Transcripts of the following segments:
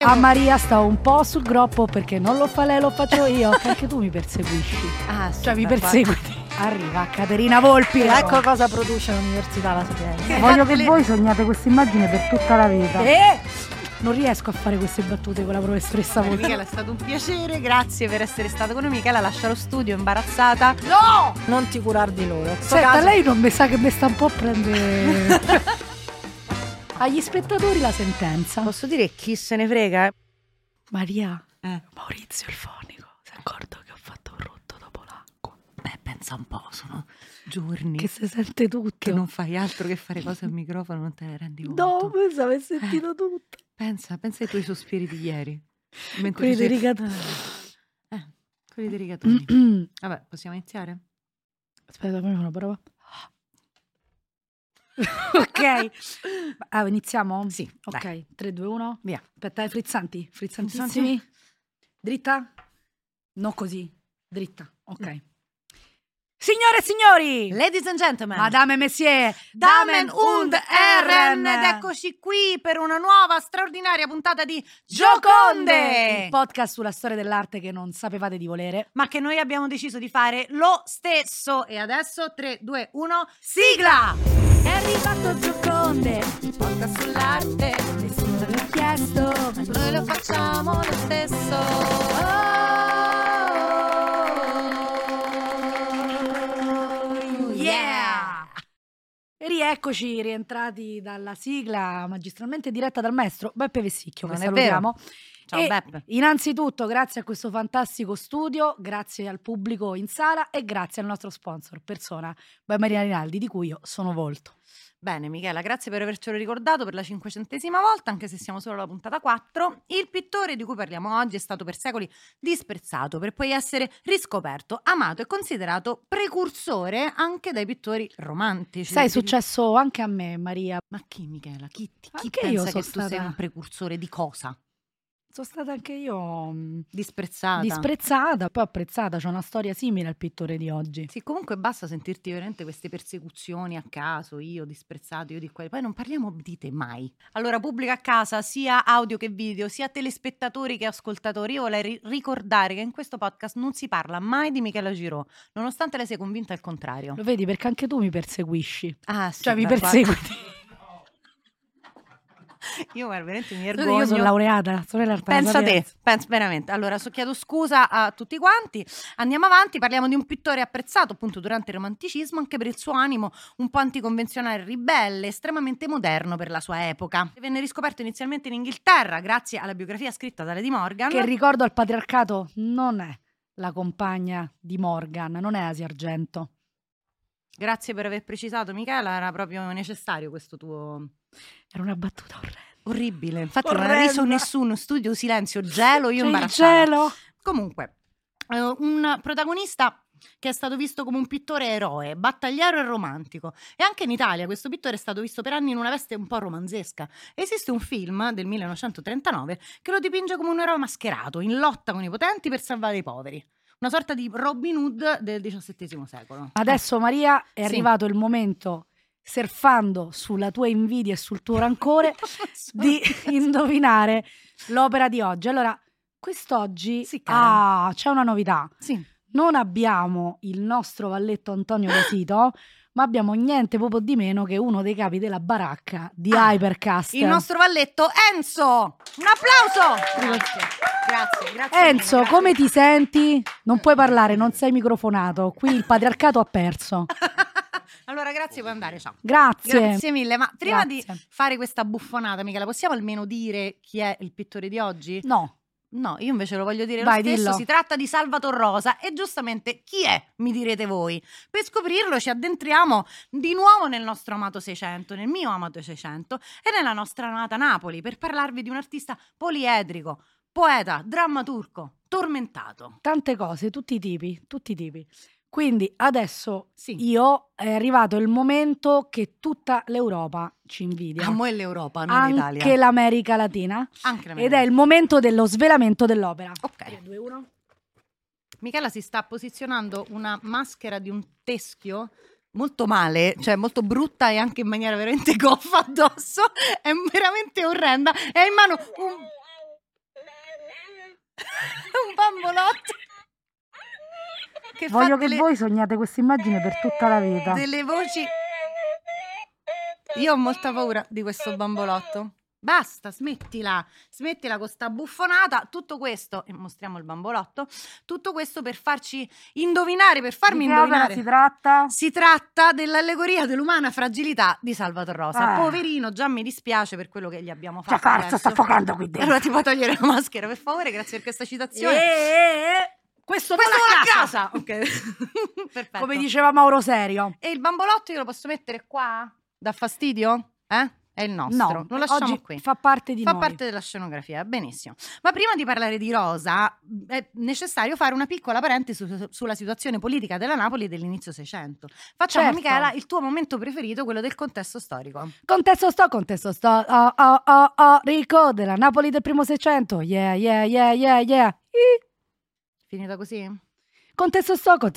A Maria stavo un po' sul groppo perché non lo fa lei, lo faccio io. Anche tu mi perseguisci. Cioè mi perseguiti. Arriva Caterina Volpi. Ecco cosa produce l'Università La Sapienza. Voglio che voi sognate questa immagine per tutta la vita. Non riesco a fare queste battute con la professoressa Volpi. Michela, è stato un piacere, grazie per essere stata con noi. Michela lascia lo studio imbarazzata. No! Non ti curar di loro. Senta, lei non mi sa che mi sta un po' a prendere... Agli spettatori la sentenza. Posso dire chi se ne frega? Maria, Maurizio il fonico, si è accorto che ho fatto un rotto dopo l'acqua. Pensa un po', sono giorni che si sente tutto. Che non fai altro che fare cose al microfono, non te ne rendi conto. No, pensa aver sentito tutto. Pensa ai tuoi sospiri di ieri. Quelli dei rigatoni. Quelli dei rigatoni. Vabbè, possiamo iniziare? Aspetta, fammi una prova. Ok, iniziamo? Sì. Ok, dai. 3, 2, 1. Via. Aspetta, frizzantissimi. Dritta? No, così. Dritta. Ok. Signore e signori, Ladies and gentlemen, Madame e Messieurs, Damen und Herren, ed eccoci qui per una nuova straordinaria puntata di Gioconde, il podcast sulla storia dell'arte che non sapevate di volere, ma che noi abbiamo deciso di fare lo stesso. E adesso 3, 2, 1, sigla! È arrivato Gioconde, il podcast sull'arte, nessuno l'ha chiesto, ma Noi lo facciamo lo stesso. E rieccoci rientrati dalla sigla magistralmente diretta dal maestro Beppe Vessicchio, che Non è salutiamo. Ciao E Beppe. innanzitutto grazie a questo fantastico studio, grazie al pubblico in sala e grazie al nostro sponsor, persona by Maria Rinaldi, di cui io sono volto. Bene Michela, grazie per avercelo ricordato per la 500ª volta, anche se siamo solo alla puntata 4. Il pittore di cui parliamo oggi è stato per secoli disprezzato, per poi essere riscoperto, amato e considerato precursore anche dai pittori romantici. Sai, è successo anche a me, Maria. Ma chi Michela? Chi Anche pensa io che sono tu sei stata- un precursore di cosa? Sono stata anche io Disprezzata. disprezzata, poi apprezzata, c'è una storia simile al pittore di oggi. Sì, comunque basta sentirti veramente queste persecuzioni a caso, io disprezzato, io di quelli. Poi non parliamo di te mai. Allora, pubblica a casa, sia audio che video, sia telespettatori che ascoltatori, io vorrei ricordare che in questo podcast non si parla mai di Michela Girò, nonostante lei sia convinta al contrario. Lo vedi, perché anche tu mi perseguisci. Ah, sì, Cioè mi beh, perseguiti. Io guarda, veramente mi Io vergogno. sono laureata, sono dell'arte della Pensa te, Sapienza. penso veramente. Allora, chiedo scusa a tutti quanti. Andiamo avanti, parliamo di un pittore apprezzato appunto durante il romanticismo anche per il suo animo un po' anticonvenzionale, ribelle, estremamente moderno per la sua epoca. Venne riscoperto inizialmente in Inghilterra grazie alla biografia scritta da Lady Morgan. Che ricordo al patriarcato non è la compagna di Morgan, non è Asia Argento. Grazie per aver precisato, Michela, era proprio necessario questo tuo... Era una battuta Orribile, infatti non ha Orrenda. riso nessuno, studio silenzio, gelo, io C'è il imbarazzata. gelo. Comunque, un protagonista che è stato visto come un pittore eroe, battagliero e romantico. E anche in Italia questo pittore è stato visto per anni in una veste un po' romanzesca. Esiste un film del 1939 che lo dipinge come un eroe mascherato, in lotta con i potenti per salvare i poveri. Una sorta di Robin Hood del XVII secolo. Adesso Maria è Sì. arrivato il momento, surfando sulla tua invidia e sul tuo rancore, di indovinare l'opera di oggi. Allora, quest'oggi Sì, cara. c'è una novità. Sì. Non abbiamo il nostro valletto Antonio Vesito, ma abbiamo niente proprio di meno che uno dei capi della baracca di Hypercast. Il nostro valletto Enzo! Un applauso! Grazie. Enzo, mille, come ti senti? Non puoi parlare, non sei microfonato. Qui il patriarcato ha perso. Allora, grazie, puoi andare, ciao. Grazie. Mille, ma prima Grazie. di fare questa buffonata, Michela, possiamo almeno dire chi è il pittore di oggi? No. No, io invece lo voglio dire Vai, lo stesso, dillo. si tratta di Salvator Rosa e giustamente chi è, mi direte voi? Per scoprirlo ci addentriamo di nuovo nel nostro amato 600, nel mio amato 600 e nella nostra amata Napoli per parlarvi di un artista poliedrico, poeta, drammaturgo, tormentato. Tante cose, tutti i tipi. Quindi adesso Sì. è arrivato il momento che tutta l'Europa ci invidia. Amo l'Europa, non Anche l'Italia. l'America Latina. Anche l'America. Ed è il momento dello svelamento dell'opera. Ok. 3, 2, 1. Michela si sta posizionando una maschera di un teschio molto male, cioè molto brutta e anche in maniera veramente goffa addosso, è veramente orrenda, e ha in mano un bambolotto che voglio che voi sognate questa immagine per tutta la vita. Delle voci. Io ho molta paura di questo bambolotto. Basta, smettila con sta buffonata. Tutto questo, e mostriamo il bambolotto, tutto questo per farci indovinare, per farmi indovinare. Si tratta dell'allegoria dell'umana fragilità di Salvatore Rosa. Poverino, già mi dispiace per quello che gli abbiamo fatto. Forza, sta affogando qui dentro. Allora ti puoi togliere la maschera, per favore, grazie per questa citazione. Questo va a casa. Ok. Perfetto. Come diceva Mauro Serio. E il bambolotto io lo posso mettere qua? Dà fastidio? È il nostro, no, lo lasciamo oggi qui. Fa parte di noi. Fa parte della scenografia, benissimo. Ma prima di parlare di Rosa è necessario fare una piccola parentesi sulla situazione politica della Napoli dell'inizio Seicento. Facciamo, certo. Michela, il tuo momento preferito, quello del contesto storico. Contesto Rico della Napoli del primo Seicento. Yeah. Finita così? Contesto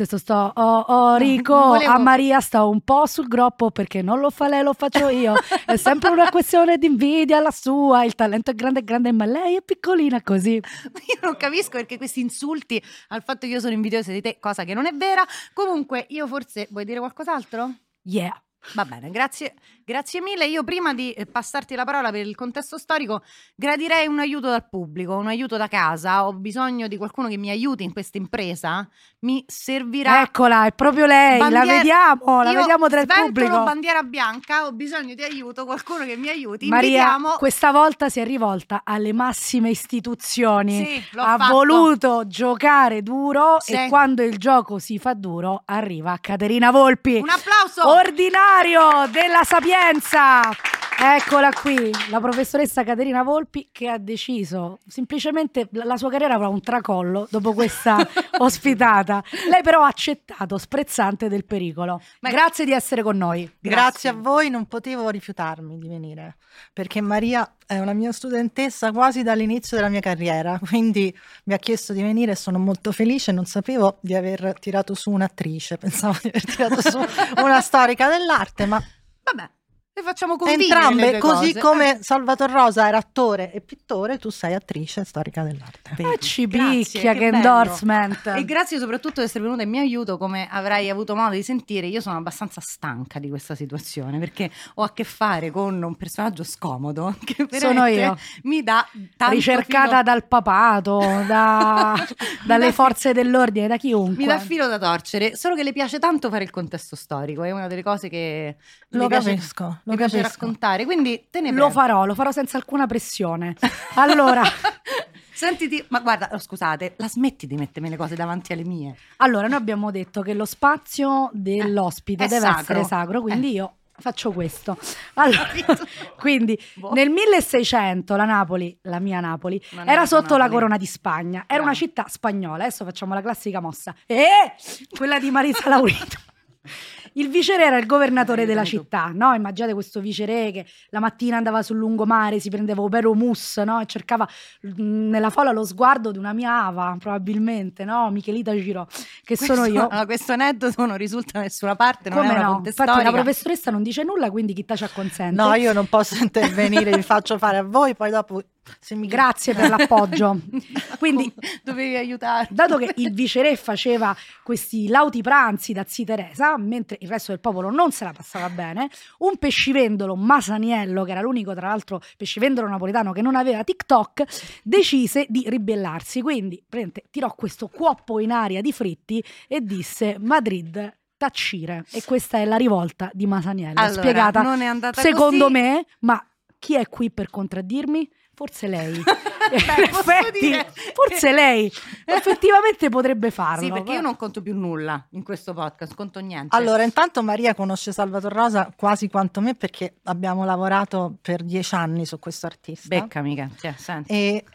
sto, Rico, a Maria sta un po' sul groppo perché non lo fa lei, lo faccio io. È sempre una questione di invidia la sua, il talento è grande, ma lei è piccolina così. Io non capisco perché questi insulti al fatto che io sono invidiosa di te, cosa che non è vera. Comunque, io forse, vuoi dire qualcos'altro? Yeah. Va bene, grazie mille. Io prima di passarti la parola per il contesto storico gradirei un aiuto dal pubblico, un aiuto da casa. Ho bisogno di qualcuno che mi aiuti in questa impresa. Mi servirà. Eccola, è proprio lei, la vediamo tra il pubblico. Bandiera bianca, ho bisogno di aiuto, qualcuno che mi aiuti. Maria, questa volta si è rivolta alle massime istituzioni. Sì, ha voluto giocare duro, sì. E quando il gioco si fa duro arriva Caterina Volpi. Un applauso! Ordinario della Sapienza. Eccola qui, la professoressa Caterina Volpi, che ha deciso semplicemente, la sua carriera avrà un tracollo dopo questa ospitata. Lei però ha accettato, sprezzante del pericolo. Grazie di essere con noi. Grazie a voi, non potevo rifiutarmi di venire, perché Maria è una mia studentessa quasi dall'inizio della mia carriera, quindi mi ha chiesto di venire e sono molto felice. Non sapevo di aver tirato su un'attrice, pensavo di aver tirato su una storica dell'arte, ma vabbè. Le facciamo convivere entrambe, così cose. Come Salvatore Rosa era attore e pittore, tu sei attrice e storica dell'arte. Ci picchia, che endorsement. E grazie soprattutto di essere venuta in mio aiuto. Come avrai avuto modo di sentire, io sono abbastanza stanca di questa situazione, perché ho a che fare con un personaggio scomodo che sono io, mi dà tanto ricercata filo... dal papato, dalle forze dell'ordine, da chiunque. Mi dà filo da torcere, solo che le piace tanto fare il contesto storico, è una delle cose che lo capisco. Mi piace raccontare, quindi te ne lo farò senza alcuna pressione. Allora, sentiti, ma guarda, scusate, la smetti di mettermi le cose davanti alle mie? Allora, noi abbiamo detto che lo spazio dell'ospite deve essere sacro, quindi io faccio questo. Allora, quindi nel 1600 la Napoli, la mia Napoli, era sotto la corona di Spagna, era una città spagnola. Adesso facciamo la classica mossa, quella di Marisa Laurito. Il viceré era il governatore della città, no? Immaginate questo viceré che la mattina andava sul lungomare, si prendeva un vero mus, no? E cercava nella folla lo sguardo di una mia ava, probabilmente, no? Michelita Girò, che sono io. Questo aneddoto non risulta da nessuna parte, non come è una no? fonte Infatti storica. la professoressa non dice nulla, quindi chi ci acconsente? No, io non posso intervenire, vi faccio fare a voi, poi dopo... Grazie per l'appoggio. Quindi dovevi aiutare. Dato che il viceré faceva questi lauti pranzi da zia Teresa, mentre il resto del popolo non se la passava bene, un pescivendolo Masaniello, che era l'unico tra l'altro pescivendolo napoletano che non aveva TikTok, decise di ribellarsi. Quindi tirò questo cuoppo in aria di fritti e disse: Madrid taccire. E questa è la rivolta di Masaniello, allora, spiegata non è andata secondo così. Me, ma chi è qui per contraddirmi? Forse lei. Beh, forse lei effettivamente potrebbe farlo. Sì, perché io non conto più nulla in questo podcast, conto niente. Allora, intanto Maria conosce Salvatore Rosa quasi quanto me, perché abbiamo lavorato per 10 anni su questo artista. Becca, amica. Senti.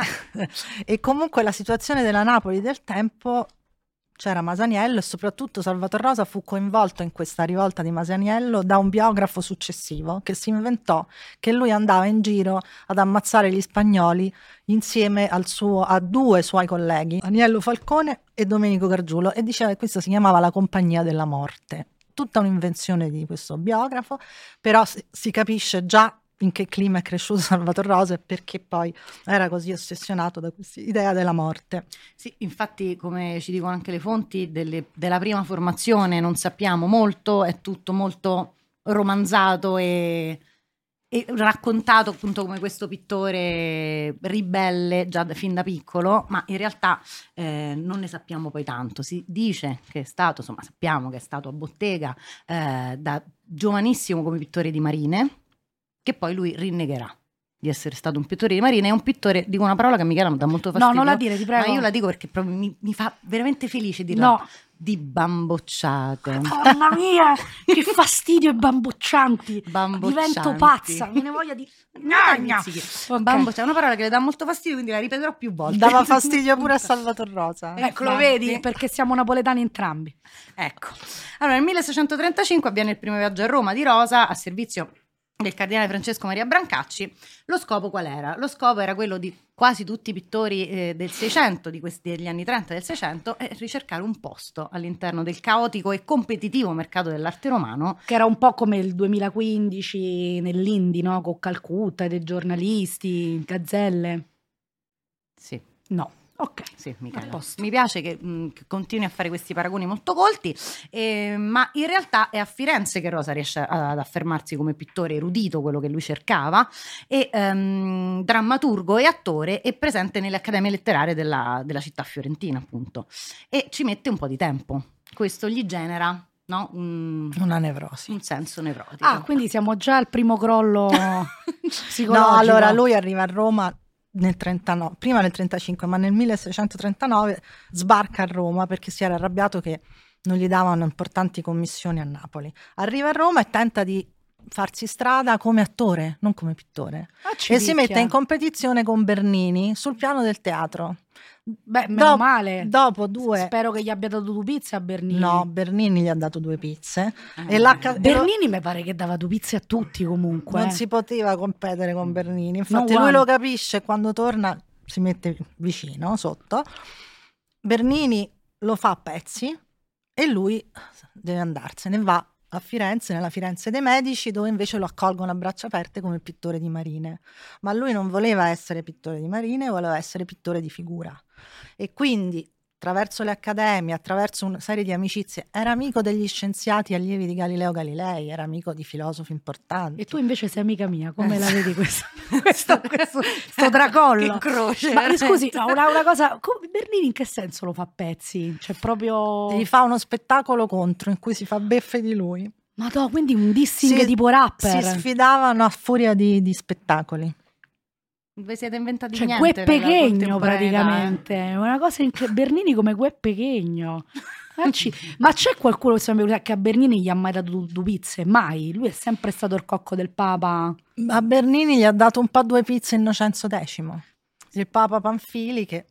E comunque la situazione della Napoli del tempo, c'era Masaniello e soprattutto Salvatore Rosa fu coinvolto in questa rivolta di Masaniello da un biografo successivo che si inventò che lui andava in giro ad ammazzare gli spagnoli insieme a due suoi colleghi, Aniello Falcone e Domenico Gargiulo, e diceva che questa si chiamava la Compagnia della Morte. Tutta un'invenzione di questo biografo, però si capisce già in che clima è cresciuto Salvatore Rosa e perché poi era così ossessionato da questa idea della morte. Sì, infatti, come ci dicono anche le fonti della prima formazione non sappiamo molto, è tutto molto romanzato e raccontato appunto come questo pittore ribelle già fin da piccolo, ma in realtà non ne sappiamo poi tanto. Si dice che è stato, insomma sappiamo che è stato a bottega da giovanissimo come pittore di marine, che poi lui rinnegherà di essere stato un pittore di marine. È un pittore, dico una parola che a Michela mi dà molto fastidio. No, non la dire, ti prego. Ma io la dico perché proprio mi fa veramente felice dirla. No. Di bambocciate. Mamma mia, che fastidio i bamboccianti. Divento pazza, me ne voglia di bambocciate, una parola che le dà molto fastidio, quindi la ripeterò più volte. Dava fastidio pure a Salvatore Rosa. Ecco, lo vedi? Perché siamo napoletani entrambi. Ecco. Allora, nel 1635 avviene il primo viaggio a Roma di Rosa a servizio del cardinale Francesco Maria Brancacci. Lo scopo qual era? Lo scopo era quello di quasi tutti i pittori del Seicento, degli anni 30 del Seicento, è ricercare un posto all'interno del caotico e competitivo mercato dell'arte romano. Che era un po' come il 2015 nell'Indy, no? Con Calcutta, dei giornalisti, gazzelle. Sì. No. Ok, sì, Michela. Mi piace che continui a fare questi paragoni molto colti, ma in realtà è a Firenze che Rosa riesce ad affermarsi come pittore erudito, quello che lui cercava, e drammaturgo e attore, e presente nelle accademie letterarie della città fiorentina, appunto, e ci mette un po' di tempo. Questo gli genera, no, una nevrosi, un senso nevrotico. Ah, quindi siamo già al primo crollo psicologico. No, allora lui arriva a Roma nel 39, prima nel 35, ma nel 1639 sbarca a Roma perché si era arrabbiato che non gli davano importanti commissioni a Napoli. Arriva a Roma e tenta di farsi strada come attore, non come pittore, e si mette in competizione con Bernini sul piano del teatro. Beh, meno male. Dopo due... Spero che gli abbia dato 2 pizze a Bernini. No, Bernini gli ha dato 2 pizze. Bernini mi pare che dava 2 pizze a tutti comunque. Non si poteva competere con Bernini. Infatti lui lo capisce e quando torna si mette vicino, sotto. Bernini lo fa a pezzi e lui deve andarsene. Va a Firenze, nella Firenze dei Medici, dove invece lo accolgono a braccia aperte come pittore di marine. Ma lui non voleva essere pittore di marine, voleva essere pittore di figura. E quindi, attraverso le accademie, attraverso una serie di amicizie, era amico degli scienziati allievi di Galileo Galilei, era amico di filosofi importanti. E tu invece sei amica mia, come la vedi questo tracollo? Che croce. Ma scusi, no, una cosa, Bernini in che senso lo fa a pezzi? Cioè proprio... Gli fa uno spettacolo contro in cui si fa beffe di lui. Ma no, quindi un dissing tipo rapper. Si sfidavano a furia di spettacoli. Vi siete inventati cioè, niente. Gueppechegno praticamente. Una cosa Bernini come Gueppechegno. Ma c'è qualcuno che a Bernini gli ha mai dato 2 pizze? Mai. Lui è sempre stato il cocco del Papa. A Bernini gli ha dato un po' 2 pizze Innocenzo X, il Papa Panfili, che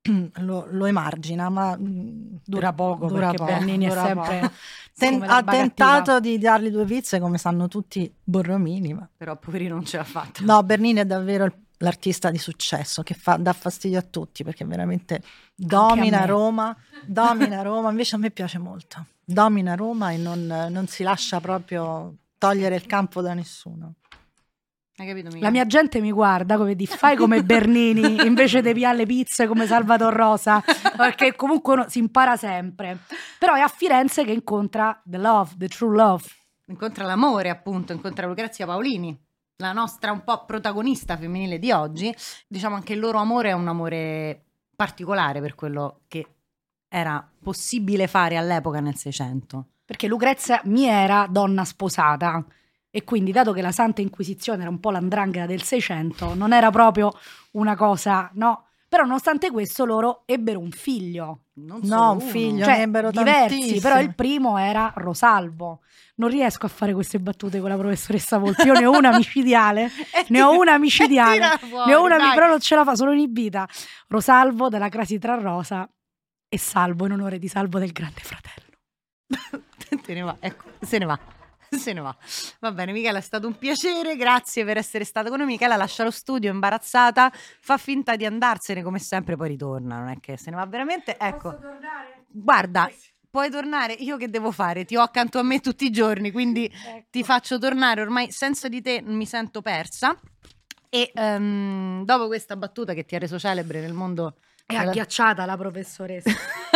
lo emargina, ma dura poco perché Bernini è sempre ha tentato di dargli 2 pizze, come sanno tutti Borromini, ma però poverino non ce l'ha fatta. No, Bernini è davvero l'artista di successo che dà fastidio a tutti perché veramente domina Roma, invece a me piace molto, domina Roma e non si lascia proprio togliere il campo da nessuno. Hai capito, Michela? La mia gente mi guarda come di fai come Bernini invece di piare le pizze come Salvatore Rosa, perché comunque uno si impara sempre. Però è a Firenze che incontra the true love. Incontra l'amore, appunto, incontra Lucrezia Paolini, la nostra un po' protagonista femminile di oggi. Diciamo anche il loro amore è un amore particolare per quello che era possibile fare all'epoca nel Seicento. Perché Lucrezia mi era donna sposata e quindi, dato che la Santa Inquisizione era un po' l'andrangheta del Seicento, non era proprio una cosa, no? Però nonostante questo loro ebbero un figlio. Un figlio, cioè, ne ebbero diversi, tantissimi. però il primo era Rosalvo. Non riesco a fare queste battute con la professoressa Volpi. Io ne ho una micidiale, però non ce la fa, sono inibita. Rosalvo della Crasi tra Rosa e Salvo in onore di Salvo del Grande Fratello. Se ne va, ecco, se ne va. Va bene, Michela, è stato un piacere, grazie per essere stata con noi. Michela lascia lo studio imbarazzata, fa finta di andarsene come sempre, poi ritorna, non è che se ne va veramente. Ecco, posso tornare? Guarda, puoi tornare. Io che devo fare? Ti ho accanto a me tutti i giorni, quindi ti faccio tornare. Ormai senza di te mi sento persa. E dopo questa battuta che ti ha reso celebre nel mondo... È agghiacciata la professoressa.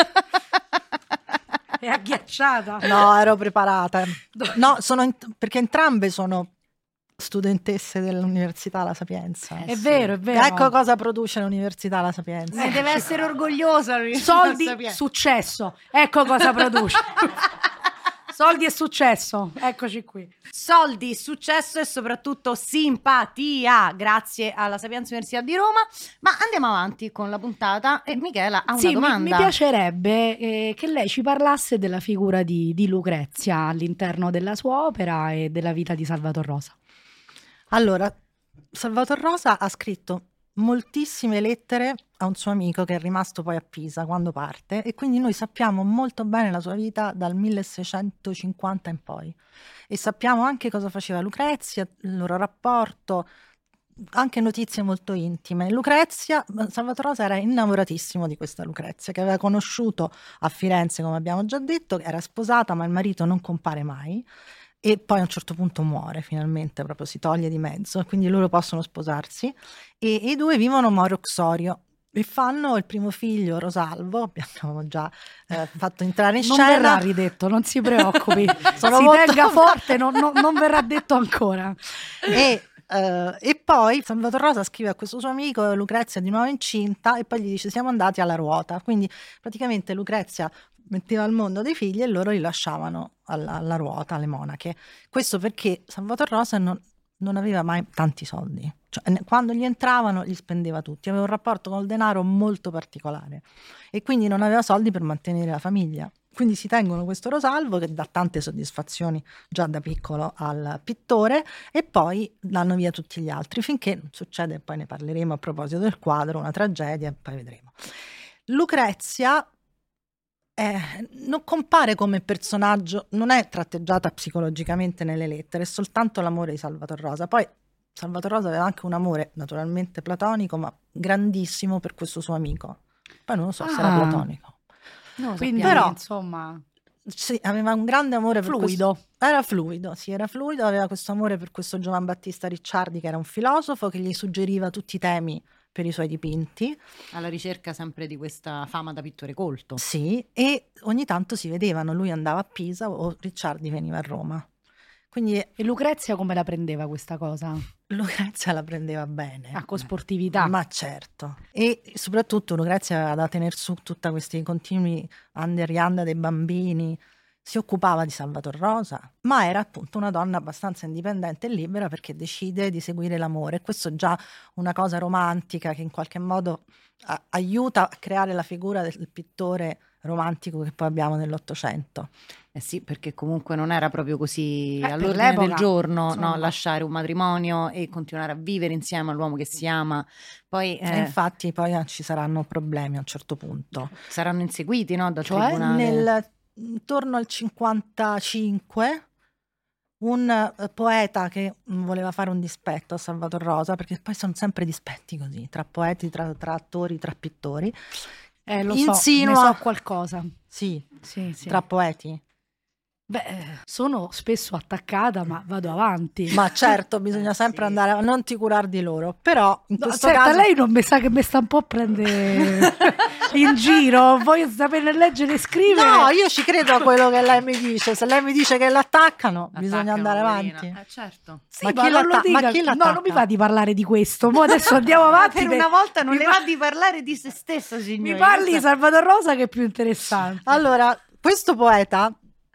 È agghiacciata. No, ero preparata. No, perché entrambe sono studentesse dell'Università La Sapienza. È vero, è vero. Ecco cosa produce l'Università La Sapienza. Deve essere orgogliosa. Soldi, successo. Ecco cosa produce. Soldi e successo, eccoci qui. Soldi, successo e soprattutto simpatia, grazie alla Sapienza Università di Roma. Ma andiamo avanti con la puntata e Michela ha una domanda. Mi piacerebbe che lei ci parlasse della figura di Lucrezia all'interno della sua opera e della vita di Salvator Rosa. Allora, Salvator Rosa ha scritto moltissime lettere a un suo amico che è rimasto poi a Pisa quando parte, e quindi noi sappiamo molto bene la sua vita dal 1650 in poi, e sappiamo anche cosa faceva Lucrezia, il loro rapporto, anche notizie molto intime. Salvator Rosa era innamoratissimo di questa Lucrezia che aveva conosciuto a Firenze, come abbiamo già detto, era sposata ma il marito non compare mai. E poi a un certo punto muore, finalmente, proprio si toglie di mezzo, quindi loro possono sposarsi, e i due vivono Moro Xuorio e fanno il primo figlio, Rosalvo. Abbiamo già fatto entrare in scena. Non verrà ridetto, non si preoccupi. Tenga forte, non verrà detto ancora. E poi Salvator Rosa scrive a questo suo amico, Lucrezia di nuovo incinta, e poi gli dice: siamo andati alla ruota. Quindi praticamente Lucrezia metteva al mondo dei figli e loro li lasciavano alla ruota, alle monache. Questo perché Salvator Rosa non aveva mai tanti soldi, cioè, quando gli entravano li spendeva tutti, aveva un rapporto col denaro molto particolare e quindi non aveva soldi per mantenere la famiglia. Quindi si tengono questo Rosalvo che dà tante soddisfazioni già da piccolo al pittore, e poi danno via tutti gli altri finché non succede, poi ne parleremo a proposito del quadro, una tragedia, e poi vedremo. Lucrezia non compare come personaggio, non è tratteggiata psicologicamente nelle lettere, è soltanto l'amore di Salvator Rosa. Poi Salvator Rosa aveva anche un amore naturalmente platonico, ma grandissimo, per questo suo amico. Poi non lo so se era platonico. No, quindi però insomma sì, aveva un grande amore per fluido. Era fluido, aveva questo amore per questo Giovan Battista Ricciardi, che era un filosofo che gli suggeriva tutti i temi per i suoi dipinti. Alla ricerca sempre di questa fama da pittore colto. Sì, e ogni tanto si vedevano, lui andava a Pisa o Ricciardi veniva a Roma. Quindi, e Lucrezia come la prendeva questa cosa? Lucrezia la prendeva bene. Con sportività. Ma certo. E soprattutto Lucrezia aveva da tenere su tutti questi continui anderianda dei bambini, si occupava di Salvator Rosa, ma era appunto una donna abbastanza indipendente e libera, perché decide di seguire l'amore. Questo è già una cosa romantica che in qualche modo aiuta a creare la figura del pittore romantico che poi abbiamo nell'Ottocento. Eh sì, perché comunque non era proprio così all'ordine del giorno, no, lasciare un matrimonio e continuare a vivere insieme all'uomo che si ama. Poi infatti poi ci saranno problemi a un certo punto. Saranno inseguiti, no, dal tribunale. Intorno al 55 un poeta che voleva fare un dispetto a Salvator Rosa, perché poi sono sempre dispetti così, tra poeti, tra attori, tra pittori. Lo insinua, so, ne so qualcosa. Sì. Tra poeti. Beh, sono spesso attaccata, ma vado avanti. Ma certo, bisogna sempre andare a non ti curar di loro. Però in questo caso lei non mi sa che mi sta un po' a prendere in giro. Voglio sapere leggere e scrivere. No, io ci credo a quello che lei mi dice. Se lei mi dice che l'attaccano, bisogna andare avanti. Certo. Sì, ma chi l'attacca? No, non mi va di parlare di questo. Mo adesso andiamo avanti. Per una volta non le va di parlare di se stessa, signore. Mi parli di Salvator Rosa, che è più interessante. Allora, questo poeta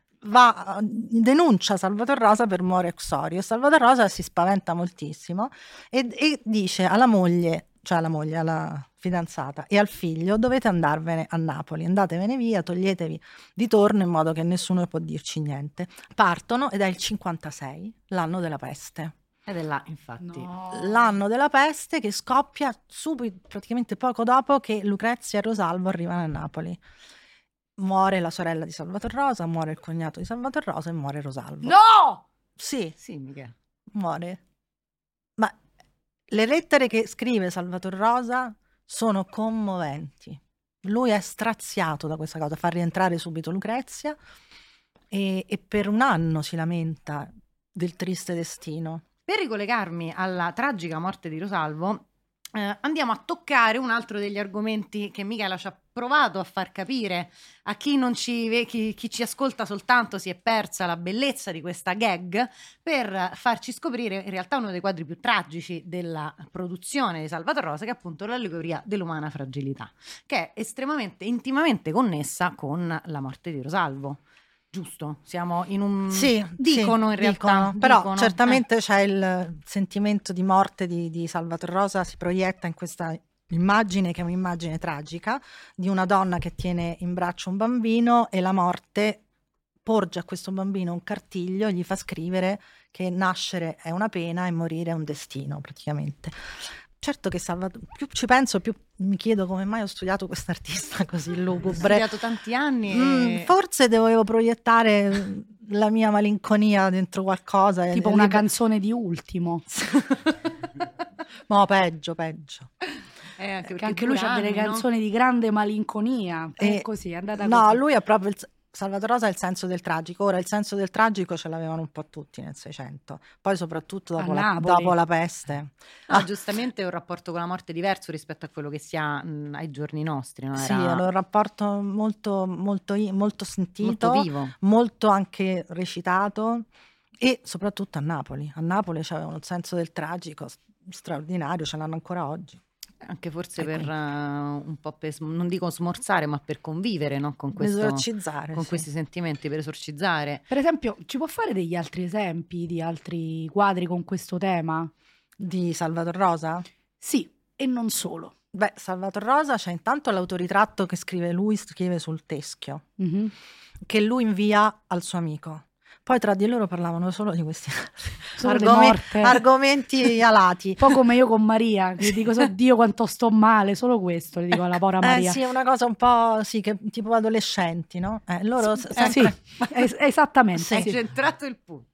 denuncia Salvator Rosa per Moro Xuorio. Salvator Rosa si spaventa moltissimo e dice alla moglie, alla fidanzata e al figlio: dovete andarvene a Napoli, andatevene via, toglietevi di torno in modo che nessuno può dirci niente. Partono ed è il 56, l'anno della peste. Ed è là, infatti, l'anno della peste, che scoppia subito, praticamente poco dopo che Lucrezia e Rosalvo arrivano a Napoli. Muore la sorella di Salvator Rosa, muore il cognato di Salvator Rosa e muore Rosalvo. No! Sì, mica. Muore. Ma le lettere che scrive Salvator Rosa sono commoventi. Lui è straziato da questa cosa, fa rientrare subito Lucrezia e per un anno si lamenta del triste destino. Per ricollegarmi alla tragica morte di Rosalvo, andiamo a toccare un altro degli argomenti che Michela ci ha provato a far capire a chi non chi ci ascolta soltanto si è persa la bellezza di questa gag, per farci scoprire in realtà uno dei quadri più tragici della produzione di Salvatore Rosa, che è appunto l'allegoria dell'umana fragilità, che è estremamente intimamente connessa con la morte di Rosalvo. Giusto? Siamo in un... dicono in realtà. Però dicono, certamente c'è il sentimento di morte di Salvatore Rosa, si proietta in questa immagine che è un'immagine tragica di una donna che tiene in braccio un bambino e la morte porge a questo bambino un cartiglio e gli fa scrivere che nascere è una pena e morire è un destino, praticamente. Certo che più ci penso, più mi chiedo come mai ho studiato quest'artista così lugubre. Ho studiato tanti anni. Forse dovevo proiettare la mia malinconia dentro qualcosa. Tipo una canzone di Ultimo. No, peggio. Anche lui ha delle canzoni di grande malinconia. Così, è andata così. No, lui ha proprio... Salvatore Rosa è il senso del tragico. Ora il senso del tragico ce l'avevano un po' tutti nel Seicento, poi soprattutto dopo la peste. Giustamente è un rapporto con la morte diverso rispetto a quello che si ha ai giorni nostri, no? Sì, è un rapporto molto sentito, molto vivo, molto anche recitato, e soprattutto a Napoli c'avevano il senso del tragico straordinario, ce l'hanno ancora oggi. Anche forse per un po' non dico smorzare, ma per convivere, no? con questi sentimenti, per esorcizzare. Per esempio, ci può fare degli altri esempi di altri quadri con questo tema? Di Salvatore Rosa? Sì, e non solo. Beh, Salvatore Rosa c'è intanto l'autoritratto che scrive sul teschio, che lui invia al suo amico. Poi tra di loro parlavano solo di questi argomenti alati. Un po' come io con Maria, che dico, Dio quanto sto male, solo questo le dico alla povera Maria. Sì, è una cosa un po' che tipo adolescenti, no? Loro sempre... esattamente. Hai centrato il punto.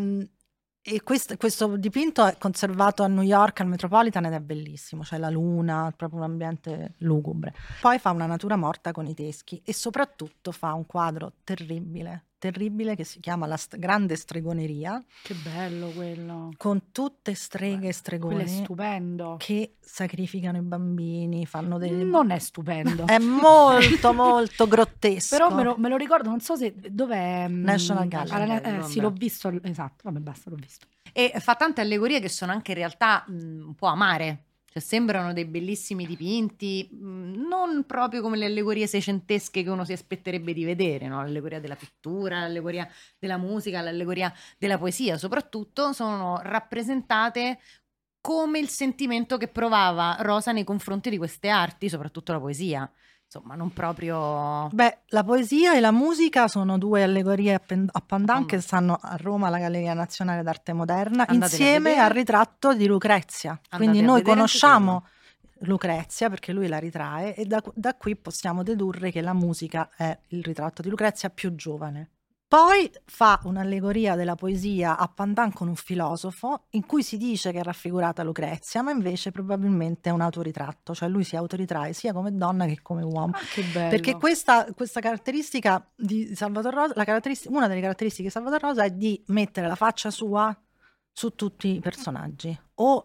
E questo dipinto è conservato a New York al Metropolitan ed è bellissimo, c'è la luna, proprio un ambiente lugubre. Poi fa una natura morta con i teschi e soprattutto fa un quadro terribile che si chiama La grande stregoneria. Che bello quello, con tutte streghe e stregoni. Quello è stupendo, che sacrificano i bambini, fanno non è stupendo, è molto molto grottesco, però me lo ricordo, non so se dov'è National Gallery. sì, l'ho visto, esatto, vabbè, basta, l'ho visto. E fa tante allegorie che sono anche in realtà un po' amare. Cioè, sembrano dei bellissimi dipinti, non proprio come le allegorie seicentesche che uno si aspetterebbe di vedere, no? L'allegoria della pittura, l'allegoria della musica, l'allegoria della poesia, soprattutto sono rappresentate come il sentimento che provava Rosa nei confronti di queste arti, soprattutto la poesia. Insomma, non proprio... Beh, la poesia e la musica sono due allegorie a pandan che stanno a Roma alla Galleria Nazionale d'Arte Moderna, insieme al ritratto di Lucrezia. Quindi noi conosciamo Lucrezia perché lui la ritrae e da qui possiamo dedurre che la musica è il ritratto di Lucrezia più giovane. Poi fa un'allegoria della poesia a pandan con un filosofo in cui si dice che è raffigurata Lucrezia, ma invece probabilmente è un autoritratto, cioè lui si autoritrae sia come donna che come uomo. Che bello. Perché questa caratteristica di Salvatore Rosa, una delle caratteristiche di Salvatore Rosa è di mettere la faccia sua su tutti i personaggi, o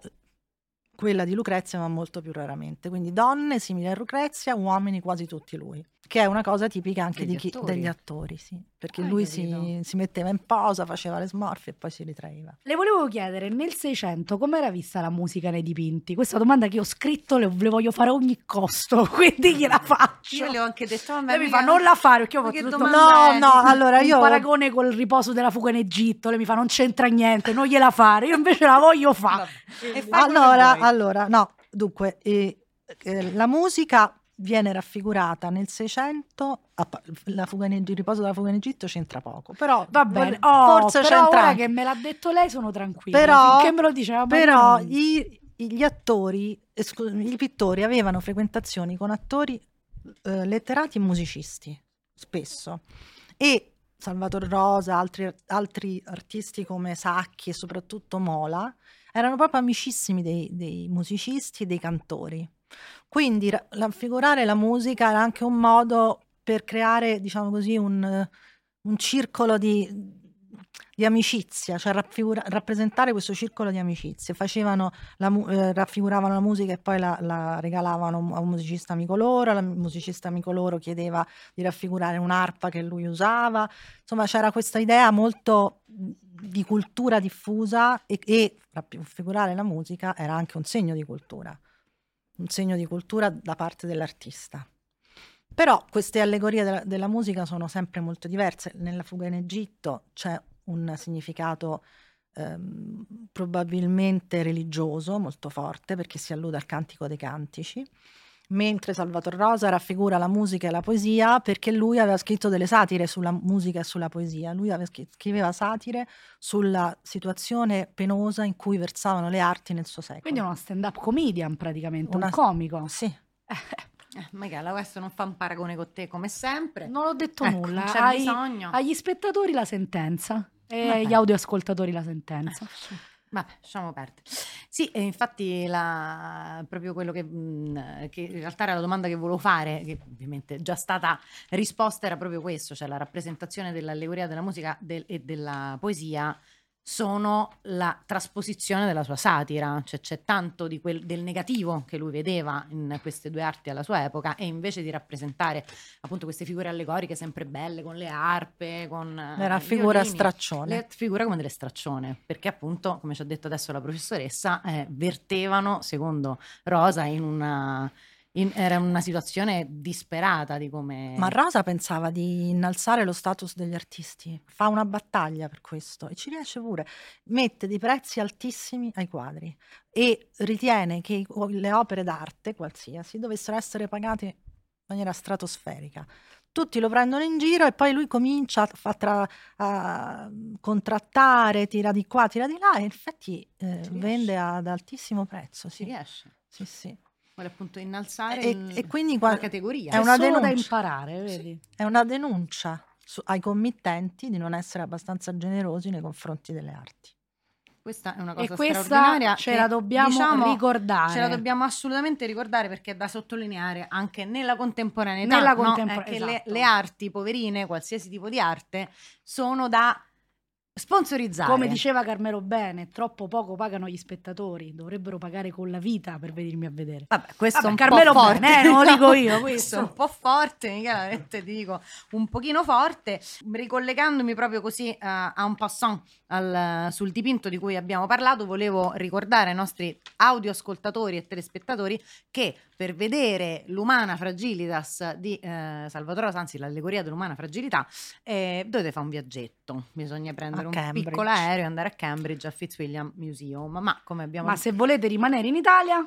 quella di Lucrezia ma molto più raramente, quindi donne simili a Lucrezia, uomini quasi tutti lui, che è una cosa tipica anche degli attori, sì, perché lui si metteva in posa, faceva le smorfie e poi si ritraeva. Le volevo chiedere, nel Seicento com'era vista la musica nei dipinti? Questa domanda che ho scritto le voglio fare a ogni costo, quindi gliela faccio. Io le ho anche detto, lei mi fa non la fare, perché io ho fatto tutto allora io paragone col riposo della fuga in Egitto, lei mi fa non c'entra niente, non gliela fare, io invece la voglio fare. Allora, no, dunque, la musica viene raffigurata nel Seicento, il riposo della fuga in Egitto c'entra poco, però va bene, forse però c'entra. Ora che me l'ha detto lei sono tranquilla, però, finché me lo diceva. Però gli attori, i pittori avevano frequentazioni con attori letterati e musicisti, spesso, e Salvatore Rosa, altri artisti come Sacchi e soprattutto Mola erano proprio amicissimi dei musicisti e dei cantori. Quindi raffigurare la musica era anche un modo per creare, diciamo così, un circolo di amicizia, cioè rappresentare questo circolo di amicizie. Raffiguravano la musica e poi la regalavano a un musicista amico loro, il musicista amico loro chiedeva di raffigurare un'arpa che lui usava. Insomma, c'era questa idea molto di cultura diffusa e raffigurare la musica era anche un segno di cultura da parte dell'artista. Però queste allegorie della musica sono sempre molto diverse. Nella Fuga in Egitto c'è un significato probabilmente religioso molto forte, perché si allude al Cantico dei Cantici, mentre Salvator Rosa raffigura la musica e la poesia perché lui aveva scritto delle satire sulla musica e sulla poesia. Lui scriveva satire sulla situazione penosa in cui versavano le arti nel suo secolo. Quindi è uno stand-up comedian praticamente, un comico. Sì. Michela, questo non fa un paragone con te come sempre. Non ho detto nulla. Non c'è bisogno. Agli spettatori la sentenza e agli audioascoltatori la sentenza. Vabbè, lasciamo perdere. Sì, e infatti proprio quello che in realtà era la domanda che volevo fare, che ovviamente è già stata risposta, era proprio questo, cioè la rappresentazione dell'allegoria della musica e della poesia sono la trasposizione della sua satira, cioè c'è tanto del negativo che lui vedeva in queste due arti alla sua epoca, e invece di rappresentare appunto queste figure allegoriche sempre belle con le arpe, con era figura straccione, le figure come delle straccione, perché appunto, come ci ha detto adesso la professoressa, vertevano, secondo Rosa, era una situazione disperata di come... Ma Rosa pensava di innalzare lo status degli artisti, fa una battaglia per questo e ci riesce pure, mette dei prezzi altissimi ai quadri e ritiene che le opere d'arte qualsiasi dovessero essere pagate in maniera stratosferica. Tutti lo prendono in giro e poi lui comincia a contrattare, tira di qua, tira di là, e infatti vende ad altissimo prezzo. Ci riesce. Sì, sì. Vuole appunto innalzare e quindi la categoria. È una denuncia da imparare, vedi? Sì. È una denuncia ai committenti di non essere abbastanza generosi nei confronti delle arti. Questa è una cosa straordinaria. Ce la dobbiamo ricordare. Ce la dobbiamo assolutamente ricordare, perché è da sottolineare anche nella contemporaneità. Che le arti, poverine, qualsiasi tipo di arte, sono da sponsorizzare. Come diceva Carmelo Bene, troppo poco pagano gli spettatori, dovrebbero pagare con la vita per venirmi a vedere. Vabbè, questo è un Carmelo po' forte, Bene, non lo dico io. Questo è un po' forte, Michela, ti dico, un pochino forte. Ricollegandomi proprio così a un passant sul dipinto di cui abbiamo parlato, volevo ricordare ai nostri audioascoltatori e telespettatori che per vedere l'Umana Fragilitas di Salvatore Rosa, anzi l'allegoria dell'umana fragilità, dovete fare un viaggetto, bisogna prendere un piccolo aereo e andare a Cambridge, al Fitzwilliam Museum. Ma come abbiamo... Ma se volete rimanere in Italia,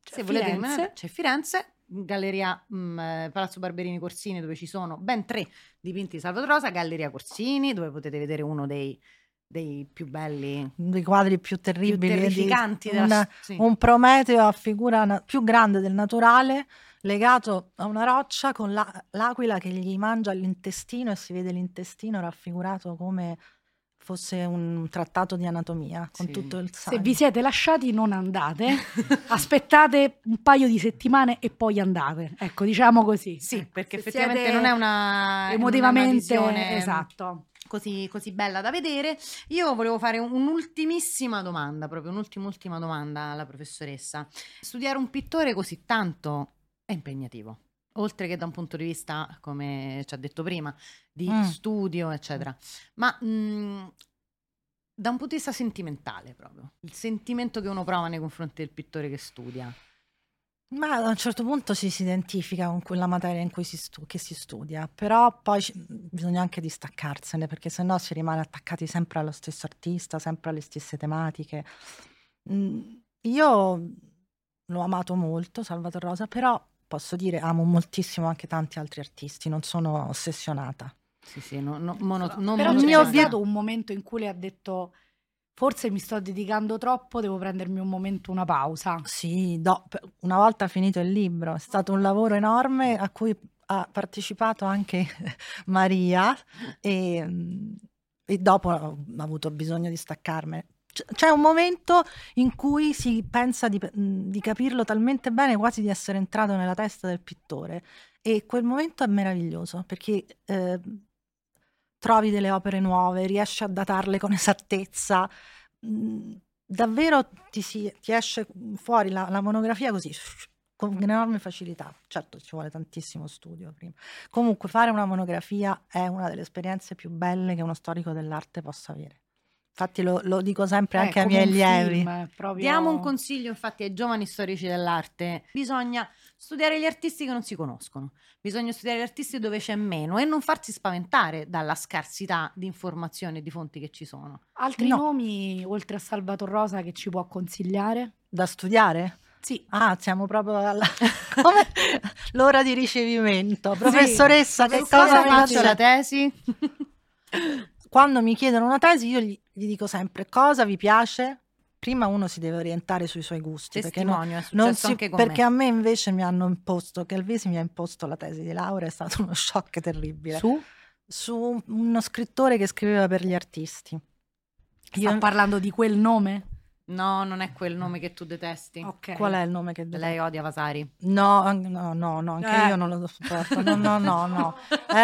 c'è Firenze, Galleria Palazzo Barberini Corsini, dove ci sono ben 3 dipinti di Salvatore Rosa, Galleria Corsini, dove potete vedere uno dei più belli, dei quadri più terribili, più terrificanti, un Prometeo a figura più grande del naturale, legato a una roccia con l'aquila che gli mangia l'intestino, e si vede l'intestino raffigurato come fosse un trattato di anatomia, con tutto il sangue. Se vi siete lasciati, non andate, aspettate un paio di settimane e poi andate, ecco, diciamo così. Sì, perché effettivamente non è una emotivamente una visione esatto, così bella da vedere. Io volevo fare un'ultimissima domanda, proprio un'ultima domanda alla professoressa. Studiare un pittore così tanto è impegnativo, oltre che da un punto di vista, come ci ha detto prima, di studio, eccetera. Ma da un punto di vista sentimentale, proprio, il sentimento che uno prova nei confronti del pittore che studia. Ma a un certo punto si identifica con quella materia in cui si studia, però poi bisogna anche distaccarsene, perché sennò si rimane attaccati sempre allo stesso artista, sempre alle stesse tematiche. Io l'ho amato molto, Salvatore Rosa, però posso dire amo moltissimo anche tanti altri artisti, non sono ossessionata. Sì, però c'è stato un momento in cui le ha detto: forse mi sto dedicando troppo, devo prendermi un momento, una pausa. Sì, una volta finito il libro, è stato un lavoro enorme a cui ha partecipato anche Maria, e dopo ho avuto bisogno di staccarmene. C'è un momento in cui si pensa di capirlo talmente bene, quasi di essere entrato nella testa del pittore, e quel momento è meraviglioso perché trovi delle opere nuove, riesci a datarle con esattezza, davvero ti esce fuori la monografia così con enorme facilità. Certo, ci vuole tantissimo studio prima. Comunque fare una monografia è una delle esperienze più belle che uno storico dell'arte possa avere. Infatti lo dico sempre anche ai miei allievi. Diamo un consiglio infatti ai giovani storici dell'arte: bisogna studiare gli artisti che non si conoscono, bisogna studiare gli artisti dove c'è meno e non farsi spaventare dalla scarsità di informazioni e di fonti che ci sono. Altri nomi oltre a Salvatore Rosa che ci può consigliare? Da studiare? Sì. Siamo proprio come l'ora di ricevimento. Professoressa, che cosa faccio la tesi? Quando mi chiedono una tesi io gli dico sempre cosa vi piace. Prima uno si deve orientare sui suoi gusti. Testimonio, è successo anche con perché a me invece mi hanno imposto, Calvisi mi ha imposto la tesi di laurea, è stato uno shock terribile. Su uno scrittore che scriveva per gli artisti. Sto parlando di quel nome? No, non è quel nome che tu detesti. Okay. Qual è il nome che lei odia Vasari? No, anche io non lo sopporto. No.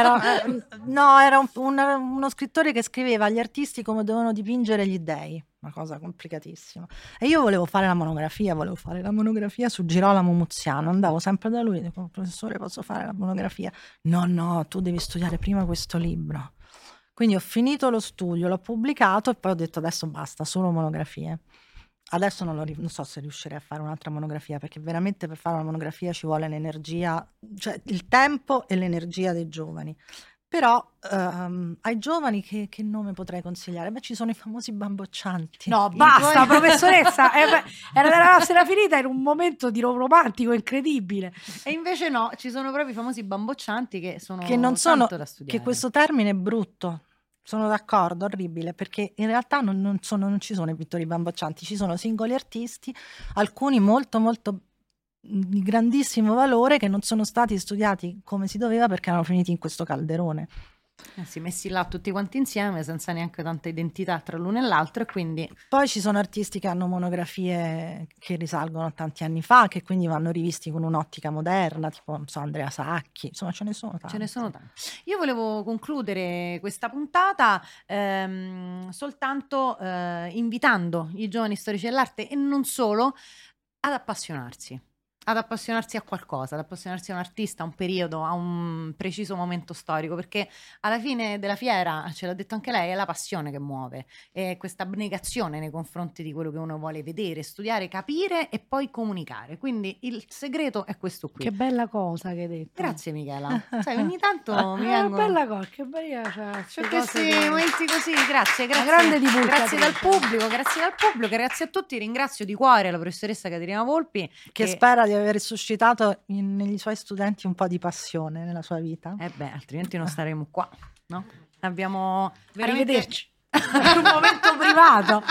Era uno scrittore che scriveva agli artisti come dovevano dipingere gli dei, una cosa complicatissima. E io volevo fare la monografia su Girolamo Muziano. Andavo sempre da lui e dico: professore, posso fare la monografia? No, tu devi studiare prima questo libro. Quindi ho finito lo studio, l'ho pubblicato e poi ho detto adesso basta, solo monografie. Adesso non so se riuscirei a fare un'altra monografia, perché veramente per fare una monografia ci vuole l'energia, cioè il tempo e l'energia dei giovani. Però ai giovani che nome potrei consigliare? Ci sono i famosi bamboccianti. No, basta, professoressa, era finita in un momento di romantico incredibile. E invece no, ci sono proprio i famosi bamboccianti che non sono da studiare. Che questo termine è brutto. Sono d'accordo, orribile, perché in realtà non ci sono i pittori bamboccianti, ci sono singoli artisti, alcuni molto molto di grandissimo valore, che non sono stati studiati come si doveva perché erano finiti in questo calderone. Messi là tutti quanti insieme senza neanche tanta identità tra l'uno e l'altro, e quindi poi ci sono artisti che hanno monografie che risalgono a tanti anni fa, che quindi vanno rivisti con un'ottica moderna, tipo non so, Andrea Sacchi, insomma ce ne sono tanti. Io volevo concludere questa puntata soltanto invitando i giovani storici dell'arte e non solo ad appassionarsi a qualcosa, ad appassionarsi a un artista, a un periodo, a un preciso momento storico, perché alla fine della fiera, ce l'ha detto anche lei, è la passione che muove, è questa abnegazione nei confronti di quello che uno vuole vedere, studiare, capire e poi comunicare. Quindi il segreto è questo qui. Che bella cosa che hai detto. Grazie Michela. Sai, ogni tanto mi vengo... bella cosa, che bella, c'è questi momenti così, grazie. Grande grazie dal pubblico, grazie a tutti, ringrazio di cuore la professoressa Caterina Volpi che spera di aver suscitato negli suoi studenti un po' di passione nella sua vita. Altrimenti non staremo qua, no? Abbiamo arrivederci. Un momento privato.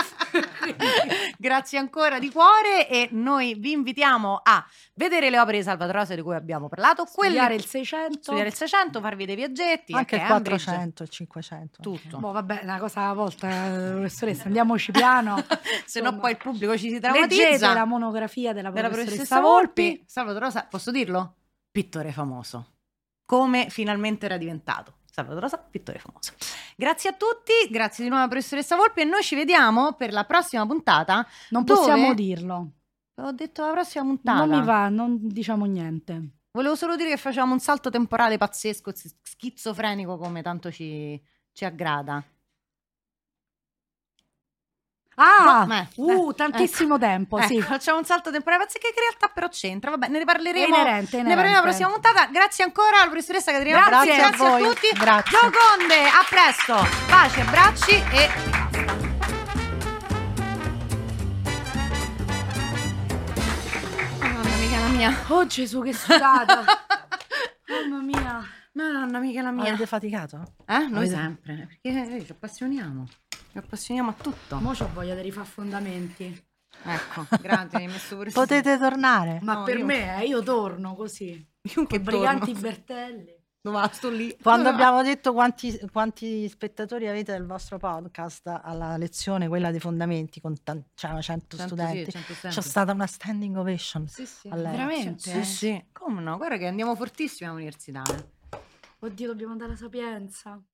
Grazie ancora di cuore, e noi vi invitiamo a vedere le opere di Salvatore Rosa di cui abbiamo parlato, studiare il 600, farvi dei viaggetti, anche il 400 e il 500, tutto. Vabbè, una cosa alla volta, professoressa, andiamoci piano. Se no poi il pubblico ci si traumatizza. Leggete la monografia della professoressa Volpi. Salvatore Rosa, posso dirlo? Pittore famoso, come finalmente era diventato Salvatore Rosa, pittore famoso. Grazie a tutti, grazie di nuovo alla professoressa Volpi, e noi ci vediamo per la prossima puntata. Non possiamo dirlo. Ho detto la prossima puntata. Non mi va, non diciamo niente. Volevo solo dire che facciamo un salto temporale pazzesco, schizofrenico, come tanto ci aggrada. Tantissimo tempo, sì. Facciamo un salto temporale pazzesco che in realtà però c'entra. Vabbè, ne riparleremo. Inerente. Ne parleremo la prossima puntata. Grazie ancora alla professoressa Caterina. Grazie a tutti. Grazie. Gioconde, a presto. Pace, abbracci e mamma mia, la mia. Oh Gesù, che sudata. Mamma mia. Madonna mia, la mia. Avete faticato? Noi sempre, perché ci appassioniamo. Ci appassioniamo a tutto. Mo' c'ho voglia di rifare fondamenti. Ecco, grazie, hai messo pure. Potete tornare. Ma per me, io torno così. Io che Briganti Bertelli. sto lì. Quando abbiamo detto quanti spettatori avete del vostro podcast alla lezione, quella dei fondamenti, con c'erano 100 studenti, c'è stata una standing ovation. Sì, sì. Veramente? Sì. Come no? Guarda che andiamo fortissimi all'università. Oddio, dobbiamo andare alla Sapienza.